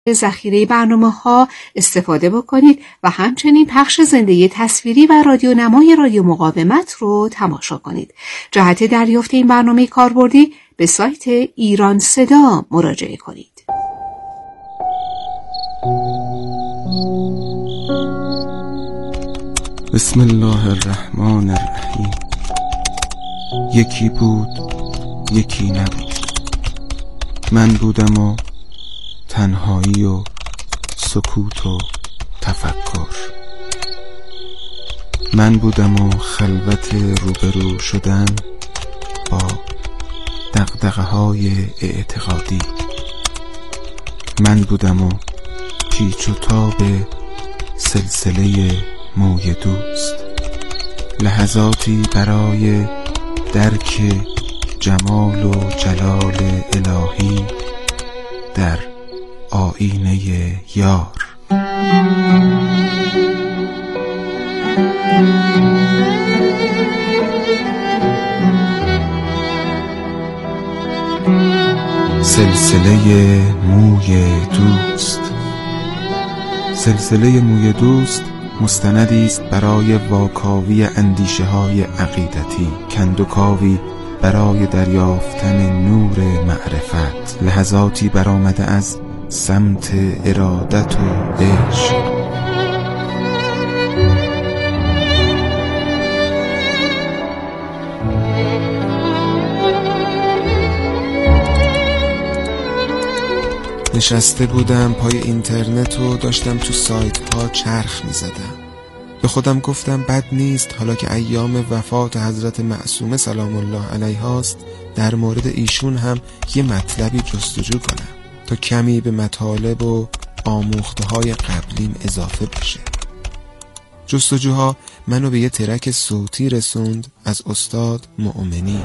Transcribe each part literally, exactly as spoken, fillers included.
ذخیره برنامه‌ها استفاده بکنید و همچنین پخش زنده تصویری و رادیو نمای رادیو مقاومت رو تماشا کنید. جهت دریافت این برنامه کاربردی به سایت ایران صدا مراجعه کنید. بسم الله الرحمن الرحیم. یکی بود یکی نبود، من بودم و تنهایی و سکوت و تفکر، من بودم و خلوت روبرو شدن با دغدغه های اعتقادی، من بودم و پیچ و تاب سلسله موی دوست، لحظاتی برای درک جمال و جلال الهی در آینه یار. سلسله موی دوست. سلسله موی دوست مستندی است برای واکاوی اندیشه های عقیدتی، کندوکاوی برای دریافتن نور معرفت، لحظاتی برآمده از سمت ارادت و عشق. نشسته بودم پای اینترنت و داشتم تو سایت ها چرخ می زدم. به خودم گفتم بد نیست حالا که ایام وفات حضرت معصومه سلام الله علیها است در مورد ایشون هم یه مطلبی جستجو کنم تا کمی به مطالب و آموخته های قبلیم اضافه بشه. جستجوها منو به یه ترک صوتی رسوند از استاد مؤمنی.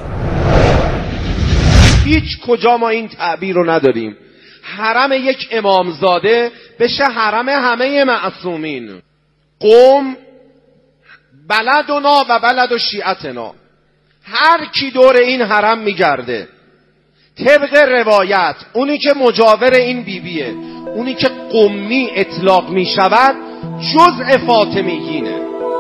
هیچ کجا ما این تعبیر رو نداریم حرم یک امامزاده بشه حرم همه معصومین. قوم بلدنا و بلد و شیعتنا، هر کی دور این حرم میگرده طبق روایت اونی که مجاور این بیبیه، اونی که قمی اطلاق میشود جزء فاطمیینه.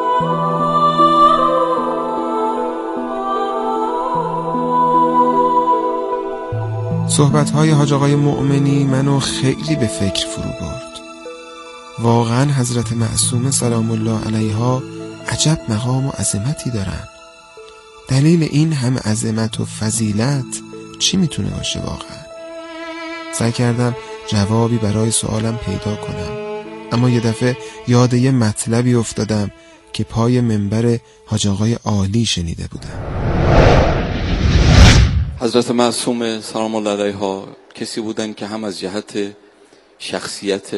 صحبت‌های حاج آقای مؤمنی منو خیلی به فکر فرو برد. واقعا حضرت معصومه سلام الله علیها عجب مقام و عظمتی دارن. دلیل این همه عظمت و فضیلت چی میتونه باشه واقعا؟ سعی کردم جوابی برای سوالم پیدا کنم، اما یه دفعه یاد یه مطلبی افتادم که پای منبر حاج آقای عالی شنیده بودم. حضرت معصومه سلام الله علیها کسی بودن که هم از جهت شخصیت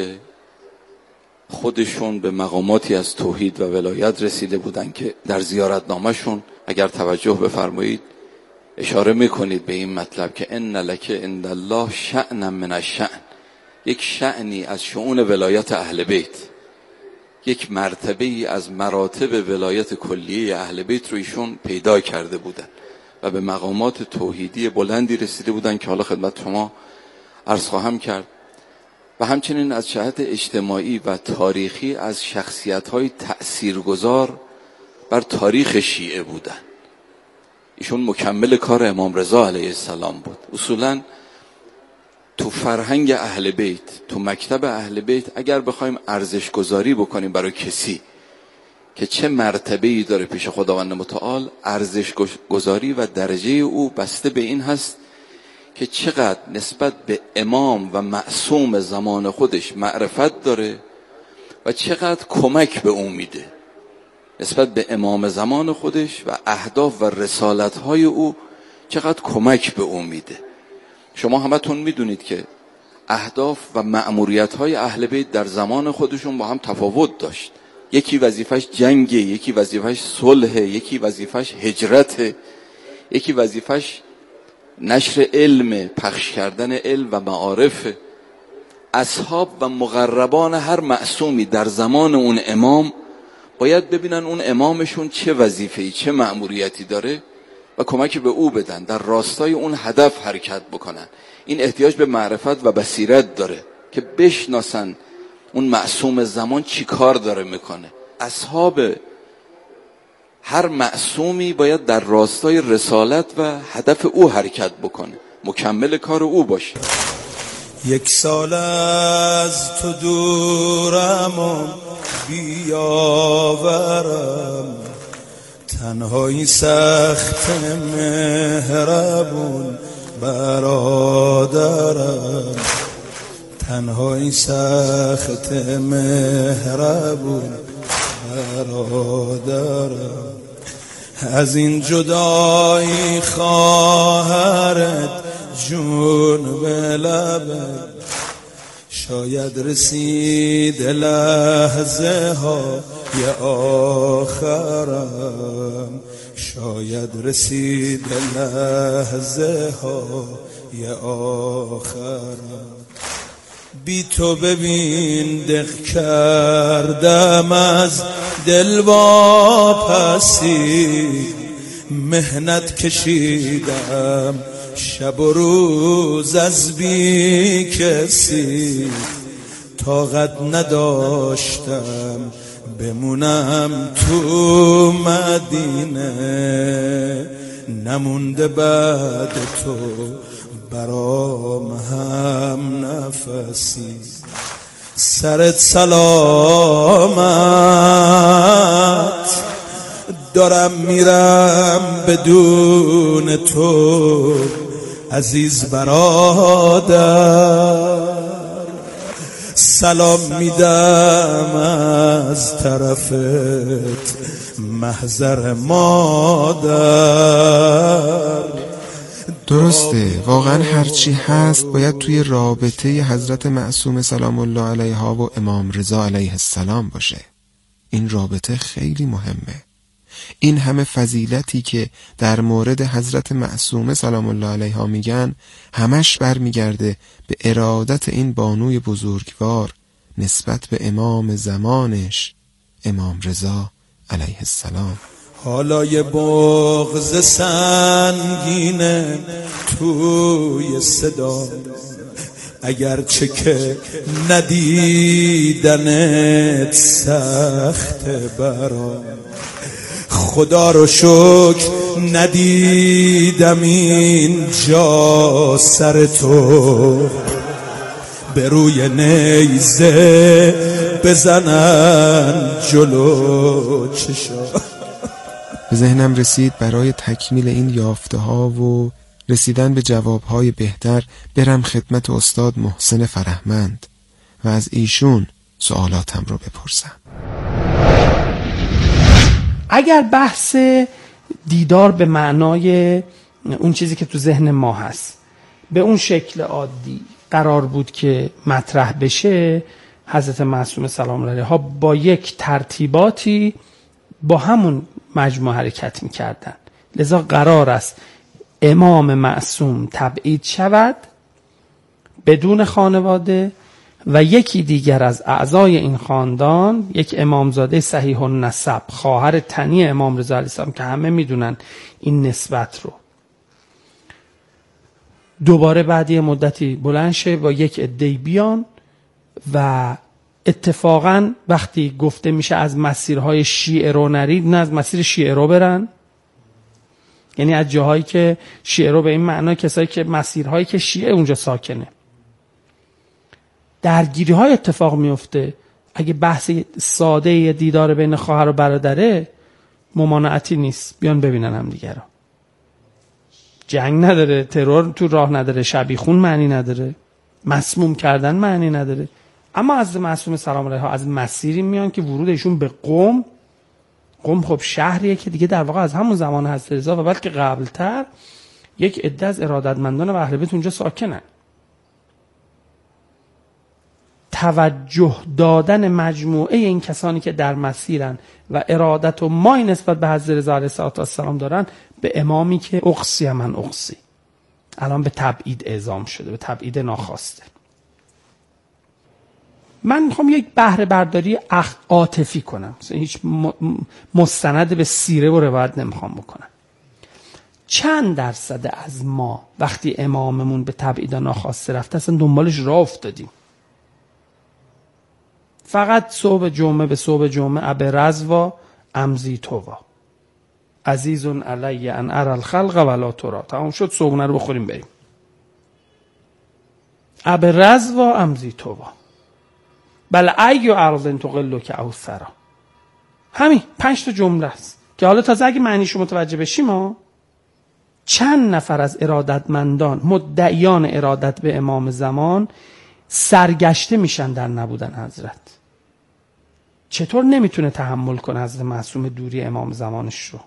خودشون به مقاماتی از توحید و ولایت رسیده بودن که در زیارتنامه‌شون اگر توجه بفرمایید اشاره میکنید به این مطلب که ان لک عند الله شأنا من الشأن، یک شأنی از شؤون ولایت اهل بیت، یک مرتبه‌ای از مراتب ولایت کلیه اهل بیت رو ایشون پیدا کرده بودن و به مقامات توحیدی بلندی رسیده بودن که حالا خدمت شما عرض خواهم کرد. و همچنین از جهت اجتماعی و تاریخی از شخصیت‌های تأثیرگذار بر تاریخ شیعه بودن. ایشون مکمل کار امام رضا علیه السلام بود. اصولاً تو فرهنگ اهل بیت، تو مکتب اهل بیت اگر بخوایم ارزش گذاری بکنیم برای کسی که چه مرتبه‌ای داره پیش خداوند متعال، ارزش گذاری و درجه او بسته به این هست که چقدر نسبت به امام و معصوم زمان خودش معرفت داره و چقدر کمک به او میده نسبت به امام زمان خودش و اهداف و رسالت‌های او، چقدر کمک به او میده. شما همتون میدونید که اهداف و مأموریت‌های اهل بیت در زمان خودشون با هم تفاوت داشت. یکی وظیفش جنگه، یکی وظیفش صلح، یکی وظیفش هجرت، یکی وظیفش نشر علم، پخش کردن علم و معارف. اصحاب و مقربان هر معصومی در زمان اون امام باید ببینن اون امامشون چه وظیفه‌ای، چه مأموریتی داره و کمک به او بدن، در راستای اون هدف حرکت بکنن. این احتیاج به معرفت و بصیرت داره. که بشناسن اون معصوم زمان چی کار داره میکنه. اصحاب هر معصومی باید در راستای رسالت و هدف او حرکت بکنه، مکمل کار او باشه. یک سال از تو دورم و بیاورم، تنهایی سخت مهربون برادرم، تنهایی سخت مهربون برادرم. از این جدایی خواهرت جون به لبت، شاید رسید لحظه های آخرم، شاید رسید لحظه های آخرم. بی تو ببین دق کردم از دل واپسی، مهنت کشیدم شب و روز از بی کسی، طاقت نداشتم بمونم تو مدینه، نمونده بعد تو برام هم نفسی. سرت سلامت، دارم میرم بدون تو عزیز برادر، سلام میدم از طرفت محضر مادر. درسته، واقعا هرچی هست باید توی رابطه حضرت معصوم سلام الله علیها و امام رضا علیه السلام باشه. این رابطه خیلی مهمه. این همه فضیلتی که در مورد حضرت معصومه سلام الله علیها میگن همش برمیگرده به ارادت این بانوی بزرگوار نسبت به امام زمانش امام رضا علیه السلام. حالا یه بغض سنگینه توی صدا، اگرچه که ندیدنت سخت برام، خدا رو شکر ندیدم اینجا سر تو، به روی نیزه بزنن جلو چشا. به ذهنم رسید برای تکمیل این یافته ها و رسیدن به جواب های بهتر برم خدمت استاد محسن فرهمند و از ایشون سوالاتم رو بپرسم. اگر بحث دیدار به معنای اون چیزی که تو ذهن ما هست به اون شکل عادی قرار بود که مطرح بشه، حضرت معصومه سلام الله علیها با یک ترتیباتی با همون مجموعه حرکت میکردن. لذا قرار است امام معصوم تبعید شود بدون خانواده و یکی دیگر از اعضای این خاندان، یک امامزاده صحیح النسب، خواهر تنی امام رضا علیه السلام که همه میدونن این نسبت رو، دوباره بعد یه مدتی بلند شه با یک عده‌ای بیان و اتفاقا وقتی گفته میشه از مسیرهای شیعه رو نرید، نه از مسیر شیعه رو برن، یعنی از جاهایی که شیعه رو به این معنی کسایی که مسیرهایی که شیعه اونجا ساکنه. درگیری های اتفاق میفته. اگه بحث ساده دیدار بین خواهر و برادره ممانعتی نیست، بیان ببینن هم دیگه رو. جنگ نداره، ترور تو راه نداره، شبیخون معنی نداره، مسموم کردن معنی نداره. اما از معصوم سلام الله علیها از مسیری میان که ورودشون به قم، قم خب شهریه که دیگه در واقع از همون زمان حضرت رضا و بلکه قبلتر یک عده از ارادتمندان و اهل بیت اونجا ساکنن. توجه دادن مجموعه این کسانی که در مسیرن و ارادت و مای نسبت به حضرت رضا علیه السلام دارن به امامی که اقصی من اقصی الان به تبعید اعزام شده، به تبعید ناخواسته. من میخوام یک بهره برداری عاطفی کنم، هیچ مستند به سیره و روایت نمیخوام بکنم. چند درصد از ما وقتی اماممون به تبعید ناخواسته رفته اصلا دنبالش راه افتادیم؟ فقط صبح جمعه به صبح جمعه ابرزوا امزی توا عزیز علی ان ارى الخلق ولا ترى. تمام شد، صبحونه رو بخوریم بریم. ابرزوا امزی توا بل ای ارض تقلک او ثرا. همین پنج تا جمله است که حالا تازه اگه معنیشو متوجه بشیم ما چند نفر از ارادتمندان مدعیان ارادت به امام زمان سرگشته میشن در نبودن حضرت. چطور نمیتونه تحمل کنه حضرت معصوم دوری امام زمانش رو؟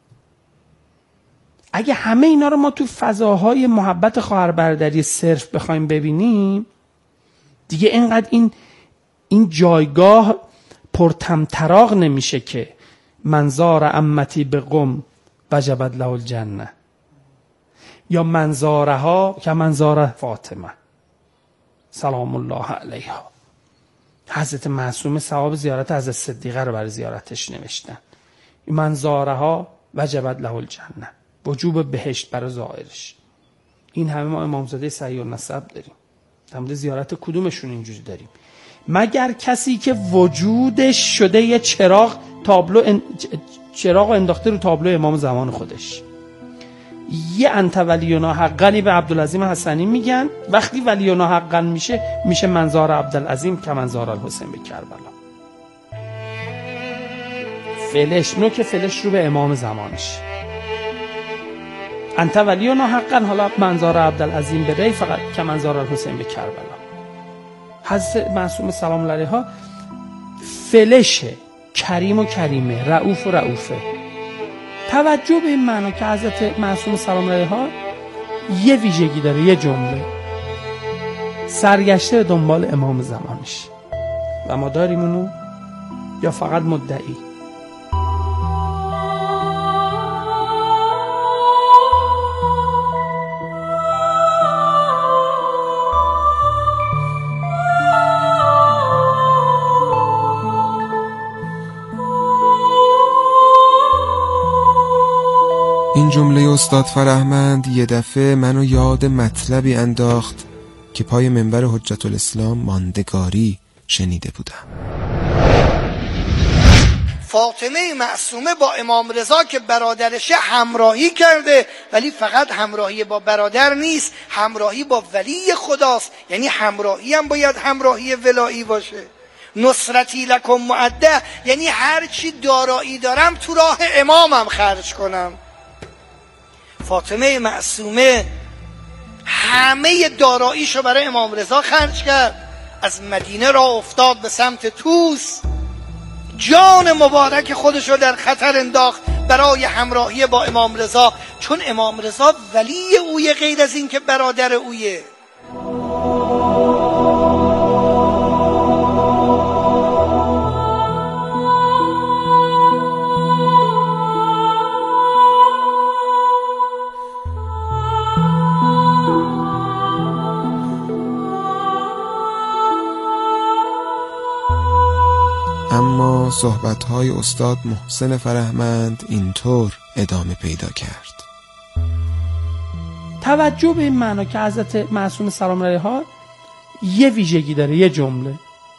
اگه همه اینا رو ما تو فضاهای محبت خواهر برادری صرف بخوایم ببینیم دیگه اینقدر این این جایگاه پرطمطراق نمیشه که منظار امتی به قم وجبت له الجنه یا منظارها که منظار فاطمه سلام الله علیها. حضرت معصوم ثواب زیارت حضرت صدیقه رو برای زیارتش نوشتن. منظارها وجبت له الجنه، وجوب بهشت برای زائرش. این همه ما امامزاده صحیح النسب داریم. در مورد زیارت کدومشون اینجوری داریم؟ مگر کسی که وجودش شده یه چراغ تابلو ان... چراغ انداخته رو تابلو امام زمان خودش. یه انت ولینا حقنی به عبدالعظیم حسنی میگن، وقتی ولینا حقن میشه میشه منظار عبدالعظیم که منظار الحسین به کربلا. فلش نوک فلش رو به امام زمانش. انت ولینا حقن حالا منظار عبدالعظیم به ری فقط که منظار الحسین به کربلا. حضرت معصوم سلام الله علیها فلشه، کریم و کریمه، رؤوف و رؤوفه. توجه به این معنا که حضرت معصوم سلام الله علیها یه ویژگی داره، یه جمله سرگشته دنبال امام زمانش. و ما داریم اونو یا فقط مدعی؟ این جمله استاد فرهمند یه دفعه منو یاد مطلبی انداخت که پای منبر حجت الاسلام ماندگاری شنیده بودم. فاطمه معصومه با امام رضا که برادرشه همراهی کرده، ولی فقط همراهی با برادر نیست، همراهی با ولی خداست. یعنی همراهی هم باید همراهی ولایی باشه. نصرتی لکم معده، یعنی هر چی دارایی دارم تو راه امامم خرج کنم. فاطمه معصومه همه داراییشو برای امام رضا خرج کرد. از مدینه را افتاد به سمت طوس، جان مبارک خودشو در خطر انداخت برای همراهی با امام رضا، چون امام رضا ولی اویه، غیر از این که برادر اویه. اما صحبت‌های استاد محسن فرهمند اینطور ادامه پیدا کرد. توجه به این معنا که حضرت معصوم سلام الله علیها یه ویژگی داره، یه جمله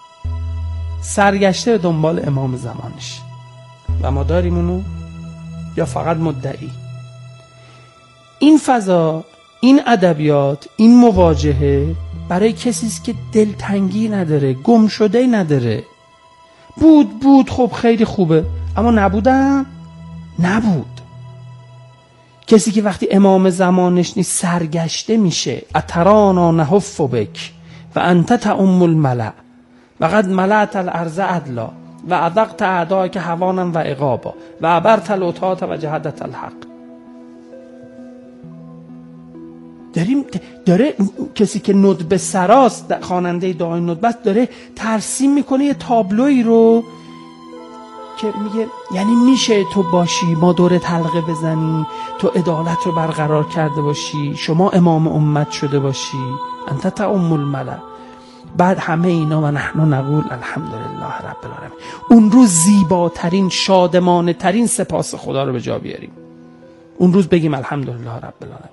سرگشته دنبال امام زمانش. و ما داریم اونو یا فقط مدعی؟ این فضا، این ادبیات، این مواجهه برای کسی است که دلتنگی نداره، گم شده نداره. بود بود خب خیلی خوبه، اما نبودم نبود. کسی که وقتی امام زمانش نیست سرگشته میشه. اترانا نحف بک و انت تعم الملع و قد ملعت الارض عدلا و اذقت اعداءک هوانا و عقابا و عبرت العتاة و جهدت الحق. داریم داره کسی که ندبه سراست، خواننده دعای ندبه است، داره ترسیم میکنه یه تابلوی رو که میگه یعنی میشه تو باشی، ما دورت حلقه بزنی، تو عدالت رو برقرار کرده باشی، شما امام امت شده باشی، انت تعم الملأ. بعد همه اینا و نحن نقول الحمدلله رب العالمین. اون روز زیباترین، شادمانه ترین سپاس خدا رو به جا بیاریم. اون روز بگیم الحمدلله رب العالمین.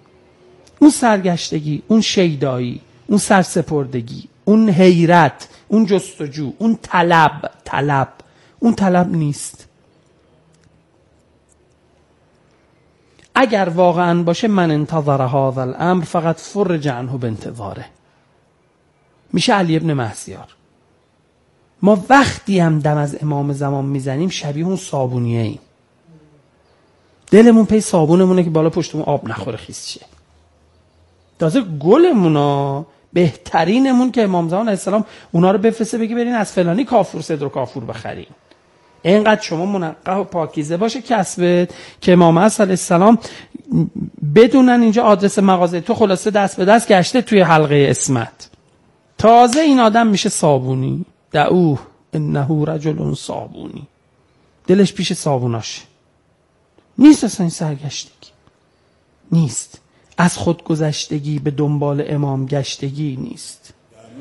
اون سرگشتگی، اون شیدایی، اون سرسپردگی، اون حیرت، اون جستجو، اون طلب طلب اون طلب نیست. اگر واقعا باشه من انتظر هذا الامر فقط فرج عنه بانتظاره. میشه علی ابن مهسیار. ما وقتی هم دم از امام زمان میزنیم شبیه اون صابونیه ایم، دلمون پی صابونمونه که بالا پشتمون آب نخوره خیس شه. تازه گلمونا بهترینمون که امام زمان علیه السلام اونا رو بفرسته بگی برین از فلانی کافور صدر و کافور بخرین. اینقدر شما منقه و پاکیزه باشه کسبت که امام علیه السلام بدونن اینجا آدرس مغازه تو، خلاصه دست به دست گشته توی حلقه اسمت. تازه این آدم میشه صابونی. دعوه انه رجل صابونی. دلش پیش صابوناشه. نیست اصلا این سرگشتگی نیست. از خود گذشتگی به دنبال امام گشتگی نیست.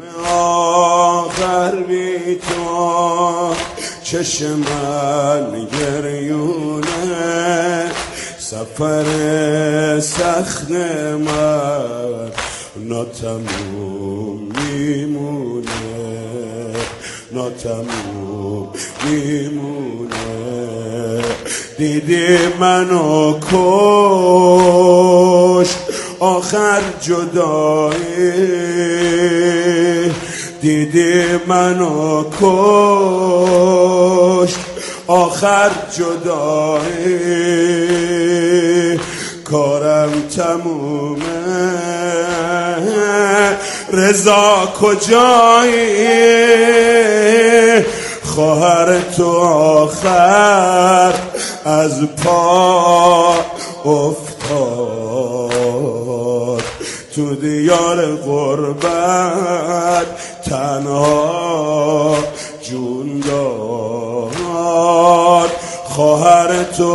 آخر بی تو چشم من گریونه، سفر سخت من ناتموم میمونه، ناتموم میمونه. دیدی منو کشت آخر جدایی، دیدی منو کشت آخر جدایی. کارم تمومه رضا کجایی، خواهر تو آخر از پا افتاد، تو دیار غربت تنها جون داد. خواهر تو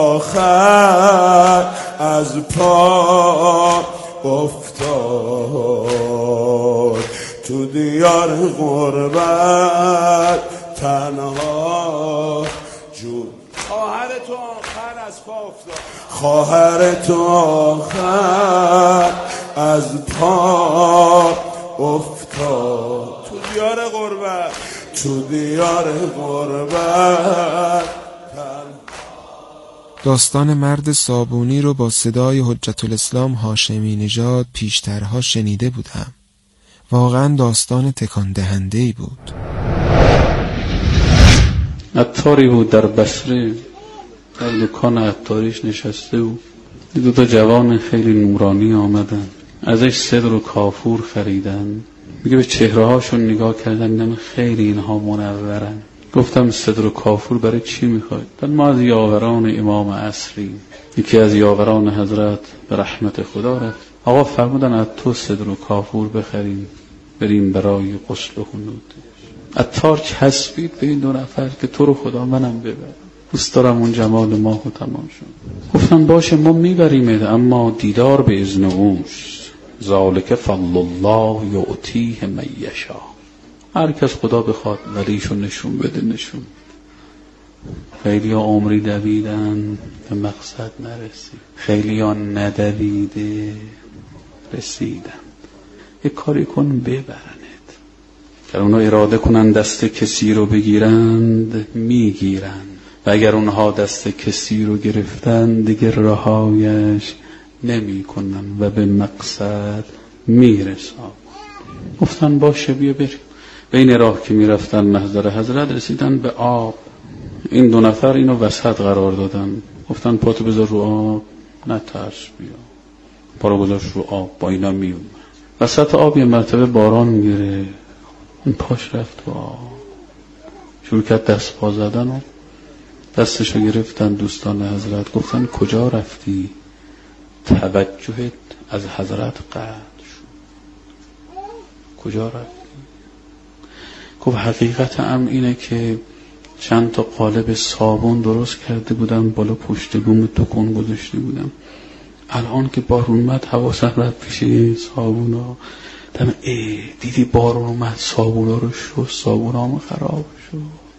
آخر از پا افتاد، تو دیار غربت تنها جون. خواهر تو آخر از پا افتاد، خواهر تو آخر از پا افتاد، تو دیار غربت، تو دیار غربت. داستان مرد صابونی رو با صدای حجت الاسلام هاشمی نژاد پیشترها شنیده بودم. واقعا داستان تکان دهنده‌ای بود. عطاری بود در بصره، در دکان عطاریش نشسته بود. دو تا جوان خیلی نورانی آمدن، ازش صدر و کافور خریدن. میگه به چهره هاشون نگاه کردم، دیدم خیلی اینها منورن. گفتم صدر و کافور برای چی میخواید؟ دل ما از یاوران امام عصری، یکی از یاوران حضرت به رحمت خدا رفت. آقا فرمودن از تو صدر و کافور بخریم بریم برای غسل و خنود. عطار چسبید به این دو نفر که تو رو خدا منم ببر، دوست دارم اون جمال ماه و تمام شد. گفتن باشه ما میبریمت، اما دیدار به اذن اوست. ذالک فضل الله یعطیه من یشاء. هر کس خدا بخواد ولیشو نشون بده نشون. خیلی ها عمری دویدن به مقصد نرسید، خیلی ها ندویده رسیدن. یک کاری کن ببرنت. اگر اونا اراده کنن دست کسی رو بگیرند میگیرند، و اگر اونها دست کسی رو گرفتن دیگه رهایش نمی کنن و به مقصد میرسن. گفتن باشه بیا بریم. بین راه که میرفتن محضر حضرت رسیدن به آب. این دو نفر اینو وسط قرار دادن. گفتن پاتو بذار رو آب، نه ترس بیا. پا رو گذاشت رو آب، با اینا میومد. وسط آب یه مرتبه باران میگیره، این پاش رفت و آب شروع کرد دست پا زدن و دستشو گرفتن دوستان حضرت. گفتن کجا رفتی؟ توجهت از حضرت قطع شد. کجا رفتی؟ گفت حقیقت امر اینه که چند تا قالب صابون درست کرده بودم، بالا پشت بوم تکون گذاشته بودم. الان که بارون اومد حواسم رفت پیش صابونا. دم ای دیدی بارون اومد صابونا رو شست، صابونام خراب شد.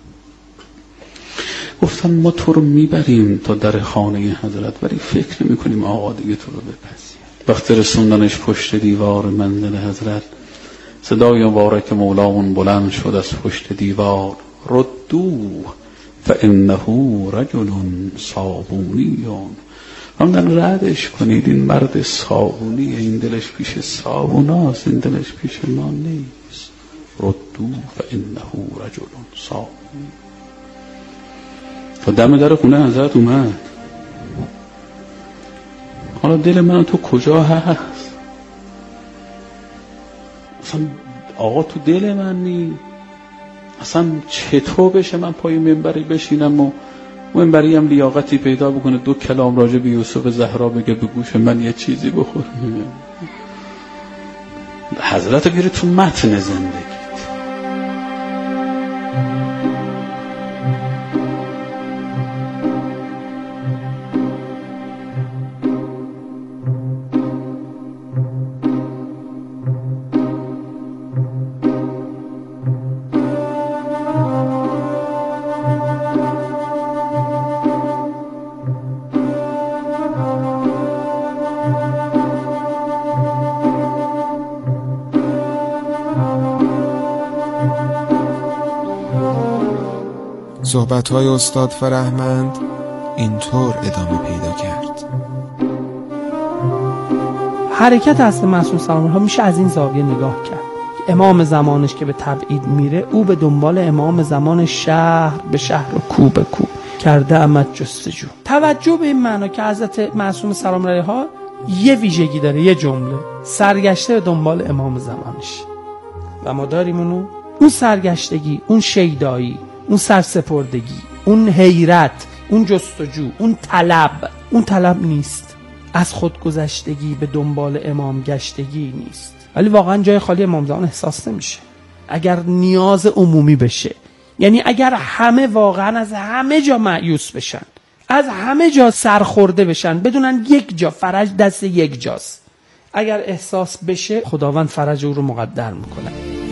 گفتن ما تو رو میبریم تا در خانه حضرت، ولی فکر نمی کنیم آقا دیگه تو رو بپذیر. وقتی رسوندنش پشت دیوار منزل حضرت، صدای مبارک مولامون بلند شد از پشت دیوار: ردوه فانه رجل صابونیون. همدن ردش کنید، این مرد صابونیه، این دلش پیش صابوناست، این دلش پیش ما نیست. ردوه فانه رجل صابونی. تا دم در خونه حضرت اومد: حالا دل من تو کجا هست؟ اصلا آقا تو دل من نی. اصلا چطور بشه من پای منبری بشینم و منبری هم لیاقتی پیدا بکنه دو کلام راجع به یوسف زهرا بگه به گوش من یه چیزی بخوره؟ حضرت بیاره تو متن زندگی. صحبت‌های استاد فرهمند اینطور ادامه پیدا کرد: حرکت حضرت معصوم سلام الله میشه از این زاویه نگاه کرد. امام زمانش که به تبعید میره، او به دنبال امام زمان شهر به شهر و کو به کو کرده امد جستجو. توجه به این معنا که حضرت معصوم سلام الله ها یه ویژگی داره، یه جمله: سرگشته به دنبال امام زمانش. و ما داریم اونو، اون سرگشتگی، اون شیدایی، اون سرسپردگی، اون حیرت، اون جستجو، اون طلب، اون طلب نیست. از خودگذشتگی به دنبال امام گشتگی نیست. ولی واقعا جای خالی امام زمان احساس نمیشه اگر نیاز عمومی بشه. یعنی اگر همه واقعا از همه جا مایوس بشن، از همه جا سرخورده بشن، بدونن یک جا فرج دست یک جاست، اگر احساس بشه خداوند فرج او رو مقدر میکنه.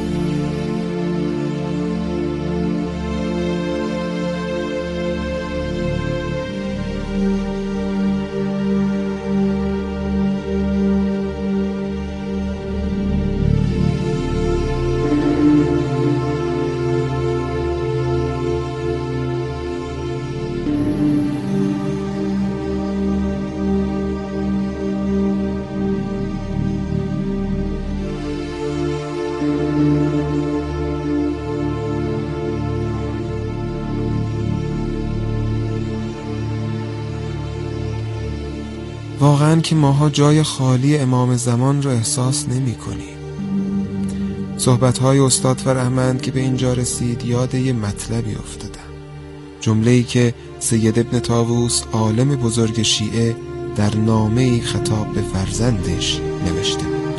واقعا که ماها جای خالی امام زمان رو احساس نمی کنیم. صحبت‌های استاد فرهمند که به اینجا رسید یاد یه مطلبی افتادم. جمله‌ای که سید ابن طاووس عالم بزرگ شیعه در نامه‌ای خطاب به فرزندش نوشته بود: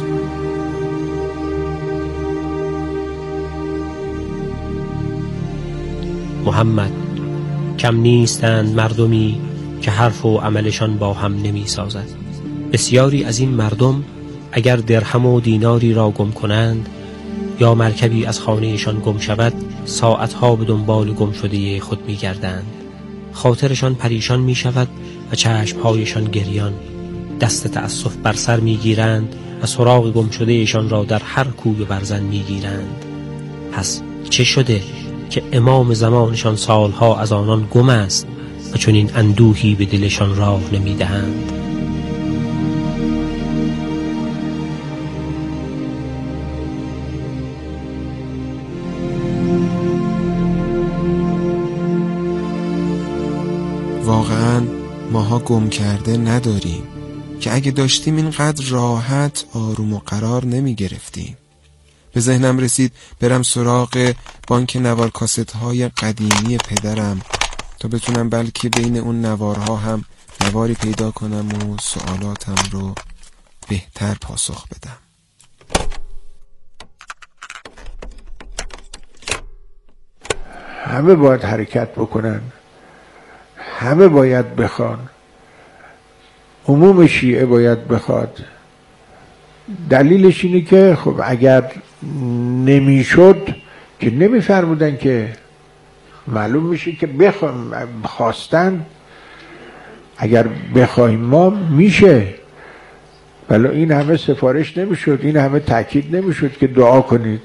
محمد، کم نیستند مردمی که حرف و عملشان با هم نمی سازد. بسیاری از این مردم اگر درهم و دیناری را گم کنند یا مرکبی از خانهشان گم شود، ساعتها به دنبال گم شده خود می گردند. خاطرشان پریشان می شود و چشمهایشان گریان. دست تأسف بر سر می گیرند و سراغ گم شدهشان را در هر کوی و برزن می گیرند. پس چه شده که امام زمانشان سالها از آنان گم است و چون این اندوهی به دلشان راه نمی دهند؟ واقعا ماها گم کرده نداریم که اگه داشتیم اینقدر راحت آروم و قرار نمی گرفتیم. به ذهنم رسید برم سراغ بانک نوار کاست های قدیمی پدرم تا بتونم بلکه بین اون نوارها هم نواری پیدا کنم و سوالاتم رو بهتر پاسخ بدم. همه باید حرکت بکنن، همه باید بخوان، عموم شیعه باید بخواد. دلیلش اینه که خب اگر نمیشد که نمیفرمودن که معلوم میشه که بخوام خواستن. اگر بخوایم ما میشه، ولی این همه سفارش نمیشد، این همه تاکید نمیشد که دعا کنید.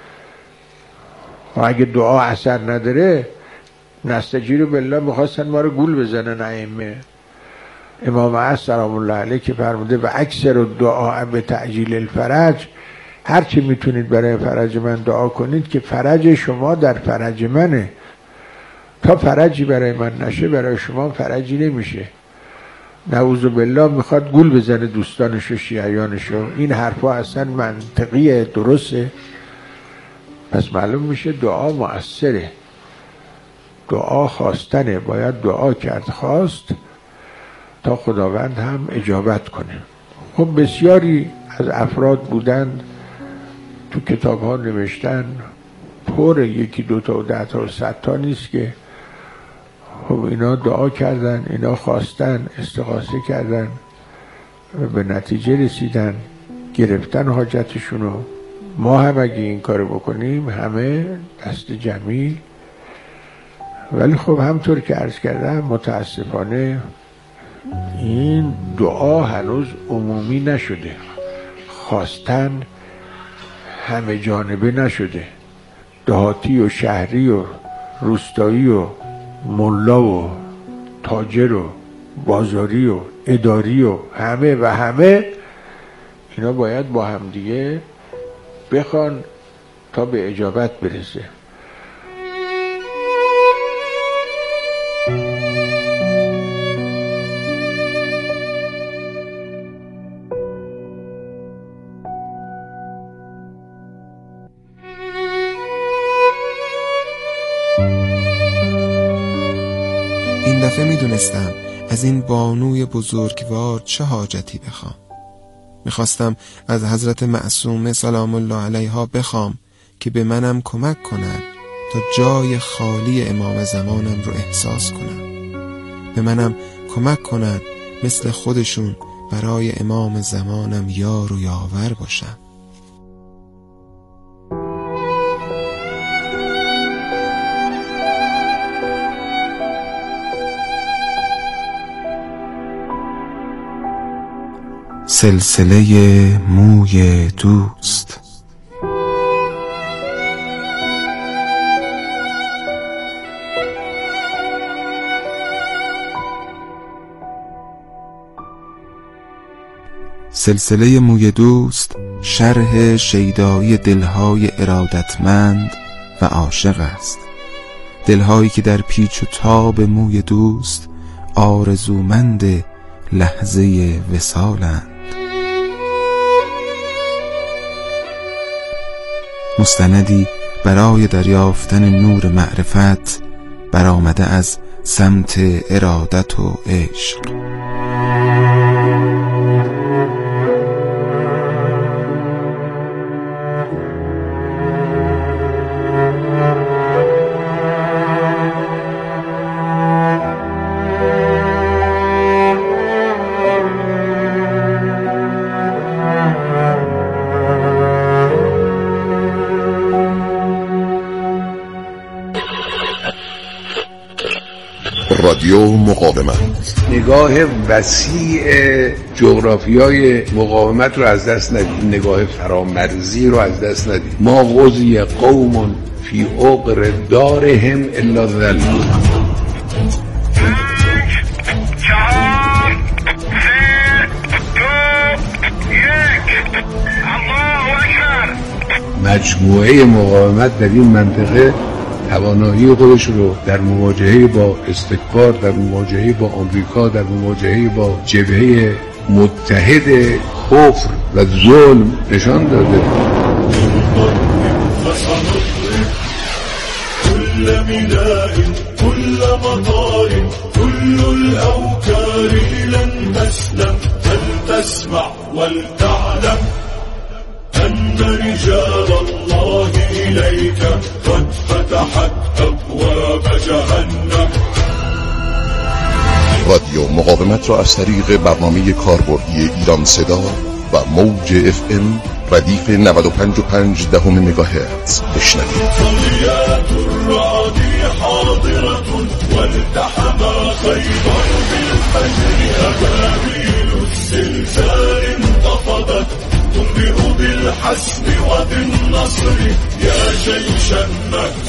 و اگه دعا اثر نداره، نستجیر بالله میخواستن ما رو گول بزنن ائمه. امام عصر سلام الله علیه که فرموده و اکثر الدعاء به تعجیل الفرج، هر چی میتونید برای فرج من دعا کنید که فرج شما در فرج منه. تا فرجی برای من نشه برای شما فرجی نمیشه. نعوذ بالله میخواد گول بزنه دوستانش و شیعیانش. این حرفا اصلا منطقیه، درسته. پس معلوم میشه دعا مؤثره. دعا خواستنه، باید دعا کرد، خواست تا خداوند هم اجابت کنه. خب بسیاری از افراد بودند تو کتاب ها نوشتن، پر یکی دوتا و ده تا و صد تا نیست که خب اینا دعا کردن، اینا خواستن، استغاثه کردن و به نتیجه رسیدن، گرفتن حاجتشونو. ما هم اگه این کارو بکنیم همه دست جمعی. ولی خب همطور که عرض کردم متاسفانه این دعا هنوز عمومی نشده، خواستن همه جانبه نشده. دهاتی و شهری و روستایی و ملا و تاجر و بازاری و اداری و همه و همه اینا باید با همدیگه بخوان تا به اجابت برسه. این دفعه میدونستم از این بانوی بزرگوار چه حاجتی بخوام. میخواستم از حضرت معصومه سلام الله علیها بخوام که به منم کمک کنن تا جای خالی امام زمانم رو احساس کنم. به منم کمک کنن مثل خودشون برای امام زمانم یار و یاور باشم. سلسله موی دوست. سلسله موی دوست شرح شیدایی دلهای ارادتمند و عاشق است. دلهایی که در پیچ و تاب موی دوست آرزومند لحظه وصالند. مستندی برای دریافتن نور معرفت برآمده از سمت ارادت و عشق. رادیو مقاومت. نگاه وسیع جغرافیای مقاومت رو از دست ندید، نگاه فرامرزی رو از دست ندید. ما غزی قوم فی عقر دارهم الا ذل. مجموعه مقاومت در این منطقه توانایی خودش رو در مواجهه با استکبار، در مواجهه با آمریکا، در مواجهه با جبهه متحد کفر و ظلم نشان داده. كل ملاء كل مطار كل الأوكار لن تسلم فلتسمع ولتعلم أن رجال الله إليك قد فتحت أبواب جهنم. رادیو مقاومت را از طریق برنامه کاربردی ایران صدا و موج اف ام ردیف نود و پنج و پنج دهم مگاهرتز بشنوید. صليات الرعد حاضرة والتحم خيبر بالفجر أبابيل الزلزال انطفأ بالحسب وبالنصر يا جيش النهضة